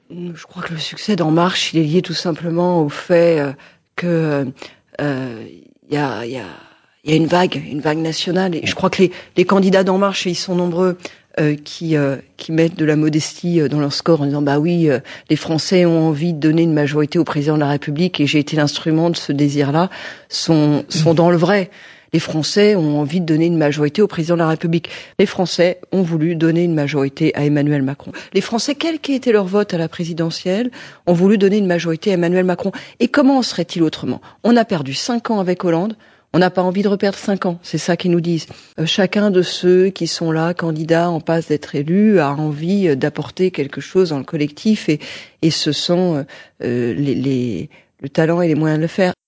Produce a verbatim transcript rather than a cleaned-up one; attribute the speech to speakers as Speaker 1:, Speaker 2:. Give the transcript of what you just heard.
Speaker 1: Je crois que le succès d'En Marche, il est lié tout simplement au fait euh, que euh, il y a, y a, y a une vague, une vague nationale. Et je crois que les, les candidats d'En Marche, et ils sont nombreux, euh, qui euh, qui mettent de la modestie dans leur score en disant bah oui, euh, les Français ont envie de donner une majorité au président de la République et j'ai été l'instrument de ce désir-là, sont sont dans le vrai. Les Français ont envie de donner une majorité au président de la République. Les Français ont voulu donner une majorité à Emmanuel Macron. Les Français, quel qu'ait été leur vote à la présidentielle, ont voulu donner une majorité à Emmanuel Macron. Et comment en serait-il autrement? On a perdu cinq ans avec Hollande. On n'a pas envie de reperdre cinq ans. C'est ça qu'ils nous disent. Euh, chacun de ceux qui sont là, candidats en passe d'être élus, a envie d'apporter quelque chose dans le collectif et, et ce sont euh, les, les, le talent et les moyens de le faire.